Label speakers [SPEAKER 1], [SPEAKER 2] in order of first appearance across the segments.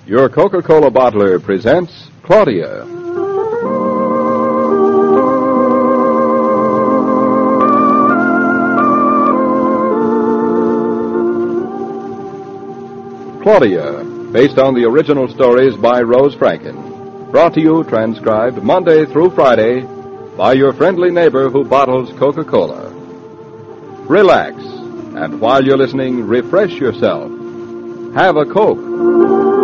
[SPEAKER 1] Your Coca-Cola bottler presents Claudia. Claudia, based on the original stories by Rose Franken. Brought to you, transcribed Monday through Friday by your friendly neighbor who bottles Coca-Cola. Relax, and while you're listening, refresh yourself. Have a Coke.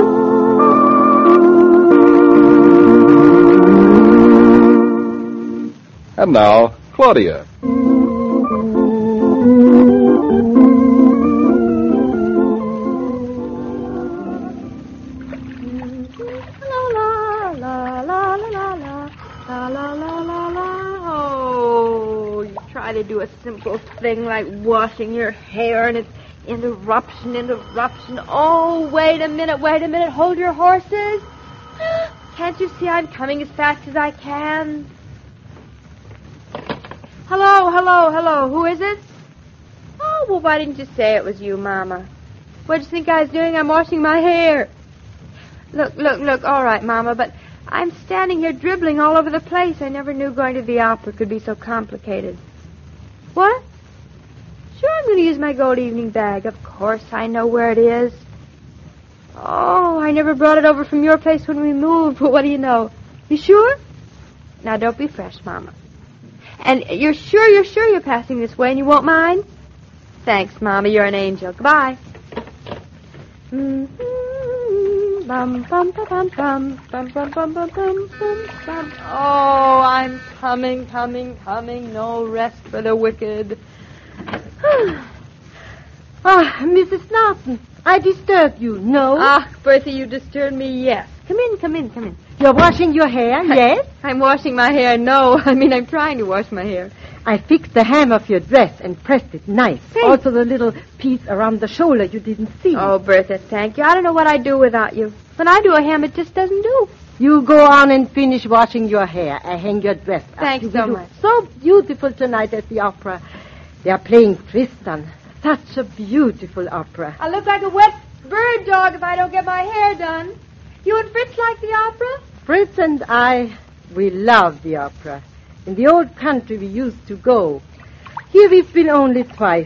[SPEAKER 1] And now, Claudia.
[SPEAKER 2] Oh, you try to do a simple thing like washing your hair and it's interruption. Oh, wait a minute, hold your horses. Can't you see I'm coming as fast as I can? Hello, who is it? Oh, well, why didn't you say it was you, Mama? What'd you think I was doing? I'm washing my hair. Look, all right, Mama, but I'm standing here dribbling all over the place. I never knew going to the opera could be so complicated. What? Sure, I'm going to use my gold evening bag. Of course, I know where it is. Oh, I never brought it over from your place when we moved, but what do you know? You sure? Now, don't be fresh, Mama. And you're sure you're passing this way and you won't mind? Thanks, Mama. You're an angel. Goodbye. Bum, bum, bum, bum, bum, bum, bum, bum, bum, bum, bum. Oh, I'm coming. No rest for the wicked.
[SPEAKER 3] Mrs. Norton, I disturbed you, no?
[SPEAKER 2] Bertha, you disturbed me, yes. Come in.
[SPEAKER 3] You're washing your hair, yes?
[SPEAKER 2] I'm washing my hair, no. I'm trying to wash my hair.
[SPEAKER 3] I fixed the hem of your dress and pressed it nice. Thanks. Also the little piece around the shoulder you didn't see.
[SPEAKER 2] Oh, Bertha, thank you. I don't know what I'd do without you. When I do a hem, it just doesn't do.
[SPEAKER 3] You go on and finish washing your hair. I hang your dress up.
[SPEAKER 2] Thanks so much.
[SPEAKER 3] So beautiful tonight at the opera. They are playing Tristan. Such a beautiful opera.
[SPEAKER 2] I look like a wet bird dog if I don't get my hair done. You and Fritz like the opera?
[SPEAKER 3] Fritz and I, we love the opera. In the old country we used to go. Here we've been only twice.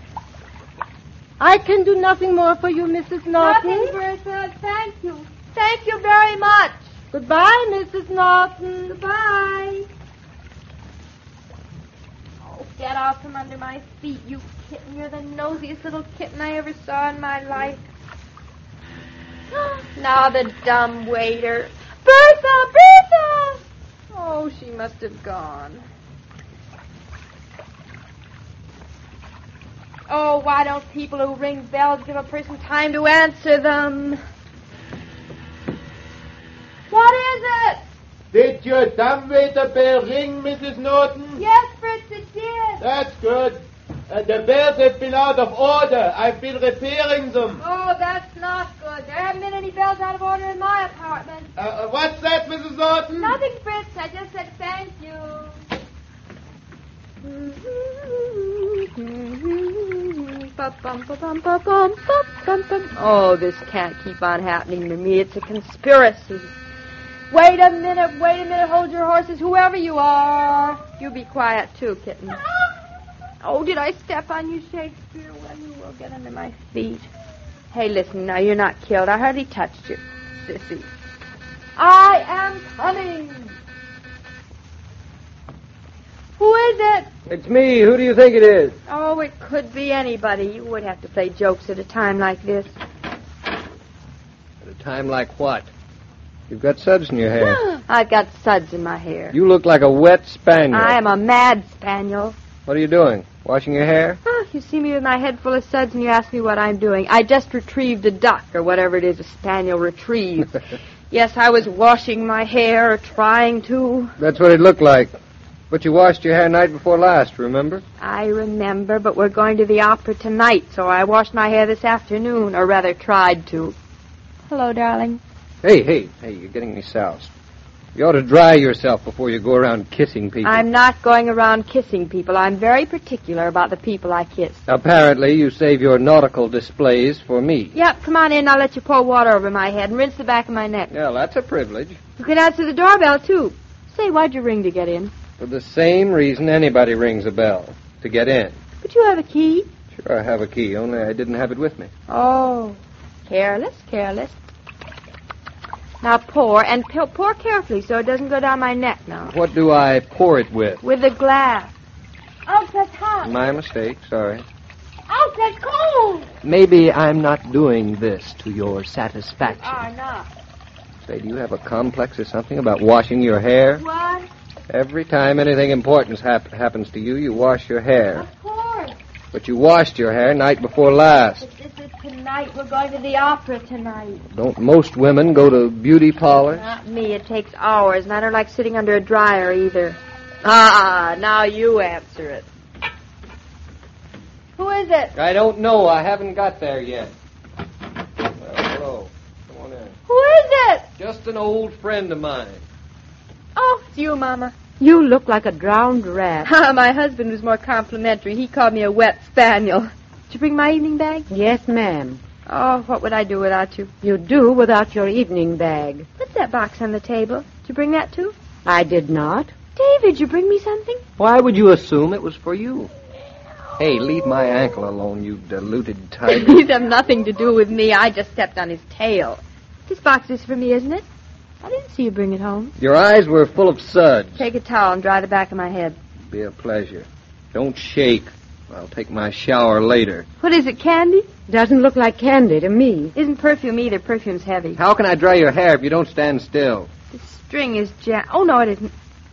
[SPEAKER 3] I can do nothing more for you, Mrs. Norton.
[SPEAKER 2] Nothing, Bertha. Thank you. Thank you very much.
[SPEAKER 3] Goodbye, Mrs. Norton.
[SPEAKER 2] Goodbye. Oh, get out from under my feet, you kitten. You're the nosiest little kitten I ever saw in my life. Now the dumb waiter. Bertha! Oh, she must have gone. Oh, why don't people who ring bells give a person time to answer them? What is it?
[SPEAKER 4] Did your dumbwaiter bell ring, Mrs. Norton?
[SPEAKER 2] Yes, Fritz, it did.
[SPEAKER 4] That's good. The bells have been out of order. I've been repairing them.
[SPEAKER 2] Oh, that's not good. There haven't been any bells out of order in my apartment.
[SPEAKER 4] What's that, Mrs. Norton?
[SPEAKER 2] Nothing, Fritz. I just said thank you. Oh, this can't keep on happening to me. It's a conspiracy. Wait a minute. Hold your horses, whoever you are. You be quiet, too, kitten. Oh, did I step on you, Shakespeare? Well, you will get under my feet. Hey, listen, now, you're not killed. I hardly touched you, sissy. I am coming. Who is it?
[SPEAKER 5] It's me. Who do you think it is?
[SPEAKER 2] Oh, it could be anybody. You would have to play jokes at a time like this.
[SPEAKER 5] At a time like what? You've got suds in your hair.
[SPEAKER 2] I've got suds in my hair.
[SPEAKER 5] You look like a wet spaniel.
[SPEAKER 2] I am a mad spaniel.
[SPEAKER 5] What are you doing? Washing your hair?
[SPEAKER 2] Oh, you see me with my head full of suds and you ask me what I'm doing. I just retrieved a duck, or whatever it is a spaniel retrieves. Yes, I was washing my hair, or trying to.
[SPEAKER 5] That's what it looked like. But you washed your hair night before last, remember?
[SPEAKER 2] I remember, but we're going to the opera tonight, so I washed my hair this afternoon, or rather tried to. Hello, darling.
[SPEAKER 5] Hey, you're getting me soused. You ought to dry yourself before you go around kissing people.
[SPEAKER 2] I'm not going around kissing people. I'm very particular about the people I kiss.
[SPEAKER 5] Apparently, you save your nautical displays for me.
[SPEAKER 2] Yep, come on in. I'll let you pour water over my head and rinse the back of my neck.
[SPEAKER 5] Yeah, that's a privilege.
[SPEAKER 2] You can answer the doorbell, too. Say, why'd you ring to get in?
[SPEAKER 5] For the same reason anybody rings a bell, to get in.
[SPEAKER 2] But you have a key.
[SPEAKER 5] Sure, I have a key, only I didn't have it with me.
[SPEAKER 2] Oh, careless. Now pour, and pour carefully so it doesn't go down my neck now.
[SPEAKER 5] What do I pour it with?
[SPEAKER 2] With a glass. Oh, that's hot.
[SPEAKER 5] My mistake, sorry.
[SPEAKER 2] Oh, that's cold.
[SPEAKER 5] Maybe I'm not doing this to your satisfaction.
[SPEAKER 2] Oh, no.
[SPEAKER 5] Say, do you have a complex or something about washing your hair?
[SPEAKER 2] What?
[SPEAKER 5] Every time anything important happens to you, you wash your hair.
[SPEAKER 2] Of course.
[SPEAKER 5] But you washed your hair night before last.
[SPEAKER 2] But this is tonight. We're going to the opera tonight.
[SPEAKER 5] Don't most women go to beauty parlors?
[SPEAKER 2] Not me. It takes hours, and I don't like sitting under a dryer either. Ah, now you answer it. Who is it?
[SPEAKER 5] I don't know. I haven't got there yet. Well, hello. Come on in.
[SPEAKER 2] Who is it?
[SPEAKER 5] Just an old friend of mine.
[SPEAKER 2] Oh, it's you, Mama.
[SPEAKER 3] You look like a drowned rat.
[SPEAKER 2] My husband was more complimentary. He called me a wet spaniel. Did you bring my evening bag?
[SPEAKER 3] Yes, ma'am.
[SPEAKER 2] Oh, what would I do without you?
[SPEAKER 3] You do without your evening bag.
[SPEAKER 2] What's that box on the table? Did you bring that too?
[SPEAKER 3] I did not.
[SPEAKER 2] David, you bring me something?
[SPEAKER 5] Why would you assume it was for you? Hey, leave my ankle alone, you deluded tiger.
[SPEAKER 2] These have nothing to do with me. I just stepped on his tail. This box is for me, isn't it? I didn't see you bring it home.
[SPEAKER 5] Your eyes were full of suds.
[SPEAKER 2] Take a towel and dry the back of my head.
[SPEAKER 5] Be a pleasure. Don't shake. I'll take my shower later.
[SPEAKER 2] What is it, candy?
[SPEAKER 3] Doesn't look like candy to me.
[SPEAKER 2] Isn't perfume either. Perfume's heavy.
[SPEAKER 5] How can I dry your hair if you don't stand still?
[SPEAKER 2] The string is Oh, no, it isn't.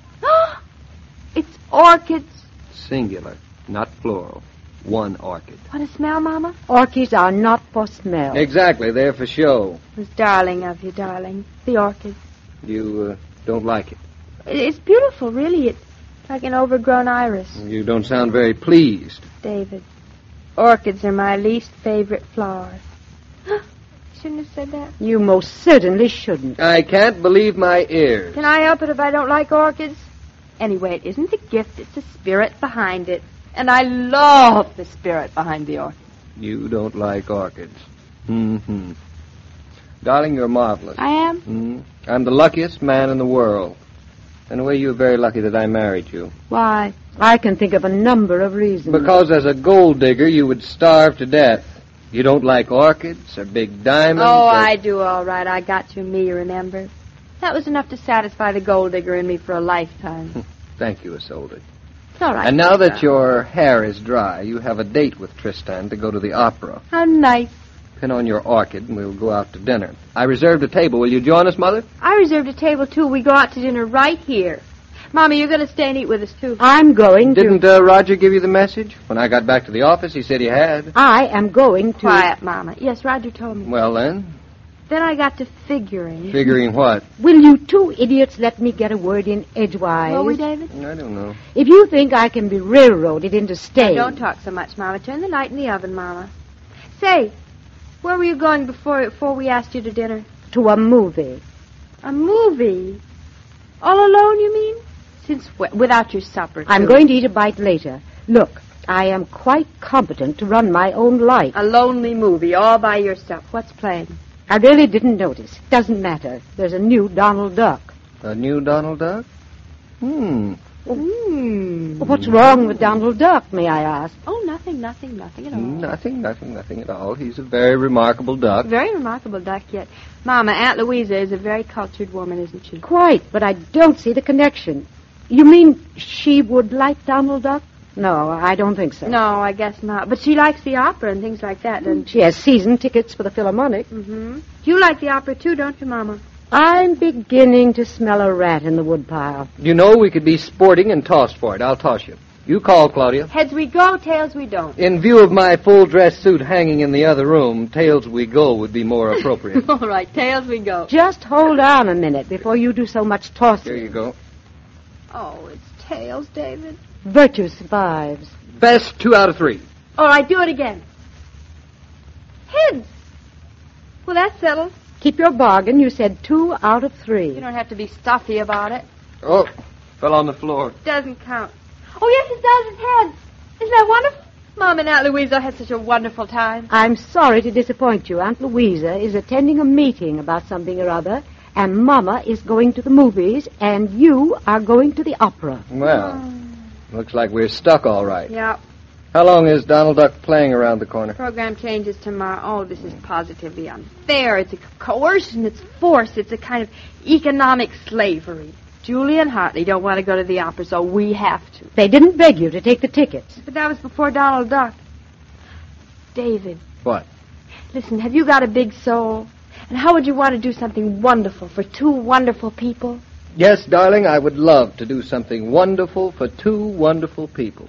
[SPEAKER 2] It's orchids.
[SPEAKER 5] Singular, not plural. One orchid.
[SPEAKER 2] What a smell, Mama.
[SPEAKER 3] Orchids are not for smell.
[SPEAKER 5] Exactly, they're for show.
[SPEAKER 2] It was darling of you, darling. The orchid.
[SPEAKER 5] You don't like it?
[SPEAKER 2] It's beautiful, really. It's like an overgrown iris.
[SPEAKER 5] You don't sound very pleased.
[SPEAKER 2] David, orchids are my least favorite flower. Shouldn't have said that.
[SPEAKER 3] You most certainly shouldn't.
[SPEAKER 5] I can't believe my ears.
[SPEAKER 2] Can I help it if I don't like orchids? Anyway, it isn't the gift, it's the spirit behind it. And I love the spirit behind the orchid.
[SPEAKER 5] You don't like orchids. Mm-hmm. Darling, you're marvelous.
[SPEAKER 2] I am?
[SPEAKER 5] Mm. I'm the luckiest man in the world. Anyway, you're very lucky that I married you.
[SPEAKER 2] Why?
[SPEAKER 3] I can think of a number of reasons.
[SPEAKER 5] Because as a gold digger, you would starve to death. You don't like orchids or big diamonds.
[SPEAKER 2] Oh,
[SPEAKER 5] or...
[SPEAKER 2] I do all right. I got you me, remember? That was enough to satisfy the gold digger in me for a lifetime.
[SPEAKER 5] Thank you, Isolde.
[SPEAKER 2] It's all right.
[SPEAKER 5] And now that your hair is dry, you have a date with Tristan to go to the opera.
[SPEAKER 2] How nice.
[SPEAKER 5] Pin on your orchid, and we'll go out to dinner. I reserved a table. Will you join us, Mother?
[SPEAKER 2] I reserved a table, too. We go out to dinner right here. Mommy, you're going to stay and eat with us, too.
[SPEAKER 3] I'm going to...
[SPEAKER 5] Didn't Roger give you the message? When I got back to the office, he said he had.
[SPEAKER 3] I am going to...
[SPEAKER 2] Quiet, Mama. Yes, Roger told me.
[SPEAKER 5] Well, then,
[SPEAKER 2] Then I got to figuring.
[SPEAKER 5] figuring what?
[SPEAKER 3] Will you two idiots let me get a word in edgewise?
[SPEAKER 2] Will we, David?
[SPEAKER 5] I don't know.
[SPEAKER 3] If you think I can be railroaded into staying...
[SPEAKER 2] Now, don't talk so much, Mama. Turn the light in the oven, Mama. Say, where were you going before we asked you to dinner?
[SPEAKER 3] To a movie.
[SPEAKER 2] A movie? All alone, you mean? Since without your supper,
[SPEAKER 3] I'm
[SPEAKER 2] too.
[SPEAKER 3] going to eat a bite later. Look, I am quite competent to run my own life.
[SPEAKER 2] A lonely movie, all by yourself. What's playing?
[SPEAKER 3] I really didn't notice. Doesn't matter. There's a new Donald Duck.
[SPEAKER 5] A new Donald Duck?
[SPEAKER 3] What's wrong with Donald Duck, may I ask?
[SPEAKER 2] Oh, nothing at all.
[SPEAKER 5] Nothing at all. He's a very remarkable duck.
[SPEAKER 2] Very remarkable duck, yet. Mama, Aunt Louisa is a very cultured woman, isn't she?
[SPEAKER 3] Quite, but I don't see the connection. You mean she would like Donald Duck? No, I don't think so.
[SPEAKER 2] No, I guess not. But she likes the opera and things like that, doesn't she?
[SPEAKER 3] She has season tickets for the Philharmonic.
[SPEAKER 2] Mm-hmm. You like the opera, too, don't you, Mama?
[SPEAKER 3] I'm beginning to smell a rat in the woodpile.
[SPEAKER 5] You know, we could be sporting and tossed for it. I'll toss you. You call, Claudia.
[SPEAKER 2] Heads we go, tails we don't.
[SPEAKER 5] In view of my full dress suit hanging in the other room, tails we go would be more appropriate.
[SPEAKER 2] All right, tails we go.
[SPEAKER 3] Just hold on a minute before you do so much tossing.
[SPEAKER 5] There you go.
[SPEAKER 2] Oh, it's tails, David.
[SPEAKER 3] Virtue survives.
[SPEAKER 5] Best 2 out of 3.
[SPEAKER 2] All right, do it again. Heads. Well, that's settled.
[SPEAKER 6] Keep your bargain. You said 2 out of 3.
[SPEAKER 2] You don't have to be stuffy about it.
[SPEAKER 5] Oh, fell on the floor.
[SPEAKER 2] Doesn't count. Oh, yes, it does. It's heads. Isn't that wonderful? Mom and Aunt Louisa had such a wonderful time.
[SPEAKER 6] I'm sorry to disappoint you. Aunt Louisa is attending a meeting about something or other, and Mama is going to the movies, and you are going to the opera.
[SPEAKER 5] Well, looks like we're stuck all right.
[SPEAKER 2] Yeah.
[SPEAKER 5] How long is Donald Duck playing around the corner?
[SPEAKER 2] Program changes tomorrow. Oh, this is positively unfair. It's a coercion. It's force. It's a kind of economic slavery. Julie and Hartley don't want to go to the opera, so we have to.
[SPEAKER 6] They didn't beg you to take the tickets.
[SPEAKER 2] But that was before Donald Duck. David.
[SPEAKER 5] What?
[SPEAKER 2] Listen, have you got a big soul? And how would you want to do something wonderful for 2 wonderful people?
[SPEAKER 5] Yes, darling, I would love to do something wonderful for 2 wonderful people.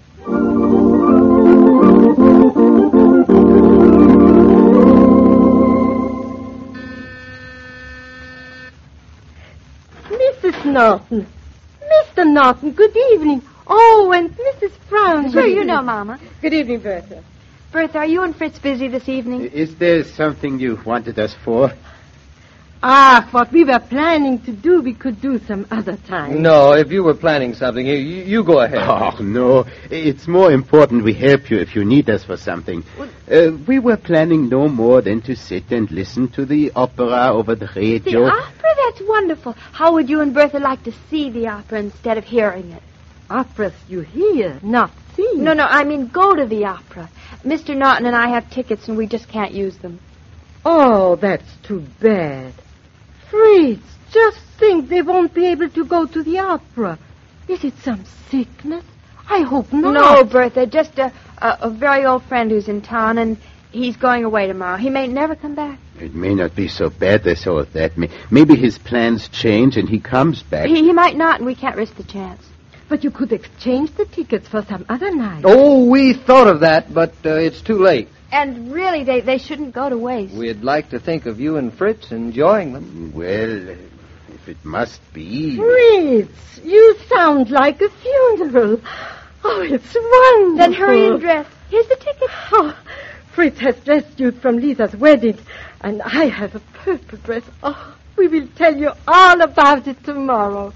[SPEAKER 3] Mrs. Norton. Mr. Norton, good evening. Oh, and Mrs. Brown.
[SPEAKER 2] Sure, you know, Mama.
[SPEAKER 3] Good evening, Bertha.
[SPEAKER 2] Bertha, are you and Fritz busy this evening?
[SPEAKER 4] Is there something you wanted us for?
[SPEAKER 3] What we were planning to do, we could do some other time.
[SPEAKER 5] No, if you were planning something, you go ahead.
[SPEAKER 4] Oh, no. It's more important we help you if you need us for something. We were planning no more than to sit and listen to the opera over the radio.
[SPEAKER 2] The opera? That's wonderful. How would you and Bertha like to see the opera instead of hearing it?
[SPEAKER 3] Operas you hear, not see.
[SPEAKER 2] No, I mean go to the opera. Mr. Norton and I have tickets and we just can't use them.
[SPEAKER 3] Oh, that's too bad. Fritz, just think they won't be able to go to the opera. Is it some sickness? I hope not.
[SPEAKER 2] No, Bertha, just a very old friend who's in town, and he's going away tomorrow. He may never come back.
[SPEAKER 4] It may not be so bad as all of that. Maybe his plans change and he comes back.
[SPEAKER 2] He might not, and we can't risk the chance.
[SPEAKER 3] But you could exchange the tickets for some other night.
[SPEAKER 5] Oh, we thought of that, but it's too late.
[SPEAKER 2] And really, they shouldn't go to waste.
[SPEAKER 5] We'd like to think of you and Fritz enjoying them.
[SPEAKER 4] Well, if it must be...
[SPEAKER 3] Fritz, you sound like a funeral. Oh, it's wonderful.
[SPEAKER 2] Then hurry and dress. Here's the ticket.
[SPEAKER 3] Oh, Fritz has dressed you from Lisa's wedding, and I have a purple dress. Oh, we will tell you all about it tomorrow.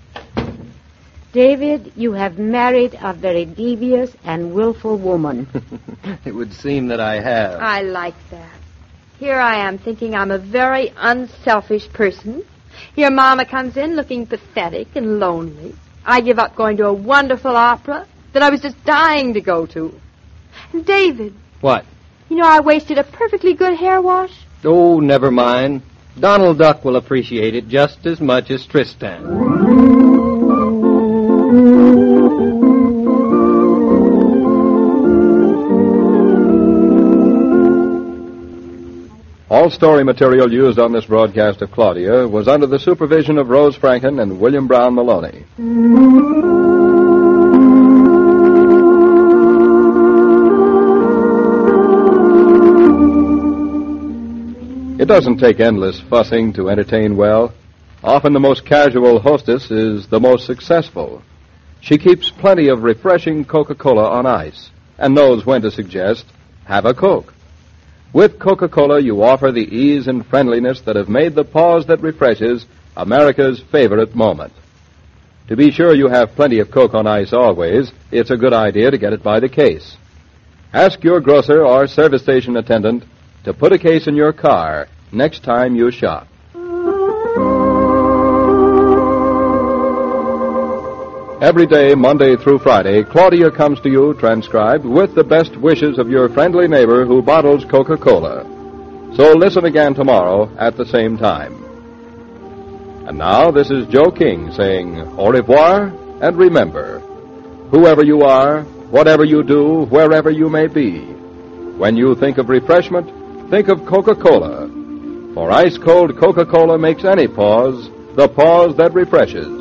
[SPEAKER 6] David, you have married a very devious and willful woman.
[SPEAKER 5] It would seem that I have.
[SPEAKER 2] I like that. Here I am thinking I'm a very unselfish person. Here Mama comes in looking pathetic and lonely. I give up going to a wonderful opera that I was just dying to go to. And David.
[SPEAKER 5] What?
[SPEAKER 2] You know, I wasted a perfectly good hair wash.
[SPEAKER 5] Oh, never mind. Donald Duck will appreciate it just as much as Tristan.
[SPEAKER 1] All story material used on this broadcast of Claudia was under the supervision of Rose Franken and William Brown Maloney. It doesn't take endless fussing to entertain well. Often the most casual hostess is the most successful. She keeps plenty of refreshing Coca-Cola on ice and knows when to suggest, have a Coke. With Coca-Cola, you offer the ease and friendliness that have made the pause that refreshes America's favorite moment. To be sure you have plenty of Coke on ice always, it's a good idea to get it by the case. Ask your grocer or service station attendant to put a case in your car next time you shop. Every day, Monday through Friday, Claudia comes to you transcribed with the best wishes of your friendly neighbor who bottles Coca-Cola. So listen again tomorrow at the same time. And now, this is Joe King saying au revoir, and remember, whoever you are, whatever you do, wherever you may be, when you think of refreshment, think of Coca-Cola. For ice-cold Coca-Cola makes any pause the pause that refreshes.